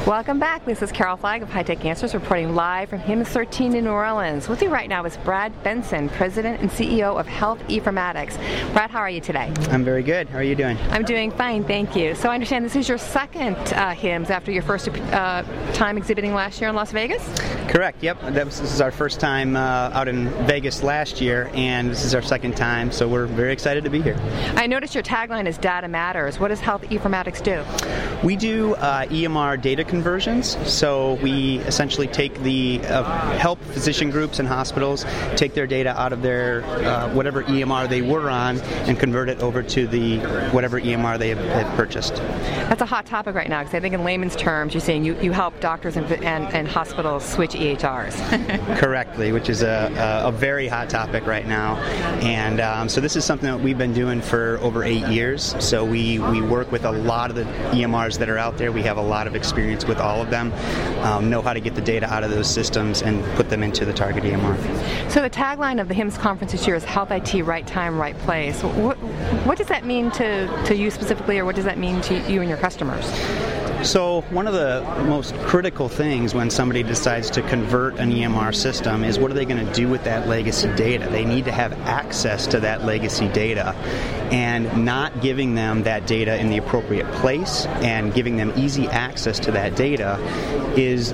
Welcome back. This is Carol Flagg of High Tech Answers reporting live from HIMSS 13 in New Orleans. With you right now is Brad Benson, President and CEO of Health E-Formatics. Brad, how are you today? I'm very good. How are you doing? I'm doing fine, thank you. So I understand this is your second HIMSS after your first time exhibiting last year in Las Vegas? Correct, yep. This is our first time out in Vegas last year, and this is our second time, so we're very excited to be here. I noticed your tagline is Data Matters. What does Health E-Formatics do? We do EMR data conversions, so we essentially take help physician groups and hospitals take their data out of their whatever EMR they were on and convert it over to the whatever EMR they have purchased. That's a hot topic right now, because I think in layman's terms you're saying you help doctors and hospitals switch EHRs. Correctly, which is a very hot topic right now. And so this is something that we've been doing for over 8 years. So we work with a lot of the EMRs that are out there. We have a lot of experience with all of them, know how to get the data out of those systems and put them into the target EMR. So the tagline of the HIMSS conference this year is Health IT, Right Time, Right Place. What does that mean to you specifically, or what does that mean to you and your customers? So one of the most critical things when somebody decides to convert an EMR system is what are they going to do with that legacy data? They need to have access to that legacy data, and not giving them that data in the appropriate place and giving them easy access to that data is,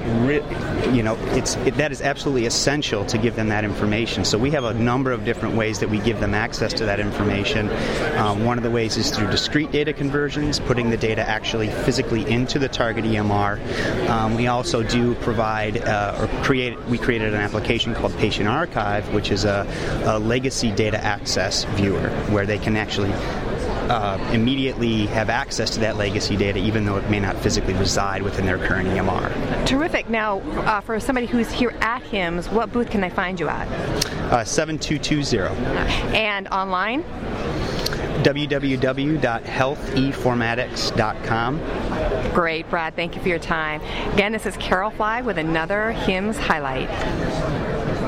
that is absolutely essential to give them that information. So we have a number of different ways that we give them access to that information. One of the ways is through discrete data conversions, putting the data actually physically into the target EMR. We also do provide we created an application called Patient Archive, which is a legacy data access viewer where they can actually immediately have access to that legacy data, even though it may not physically reside within their current EMR. Terrific. Now, for somebody who's here at HIMSS, what booth can they find you at? 7220. And online? www.healtheformatics.com. Great, Brad. Thank you for your time. Again, this is Carol Flagg with another HIMSS highlight.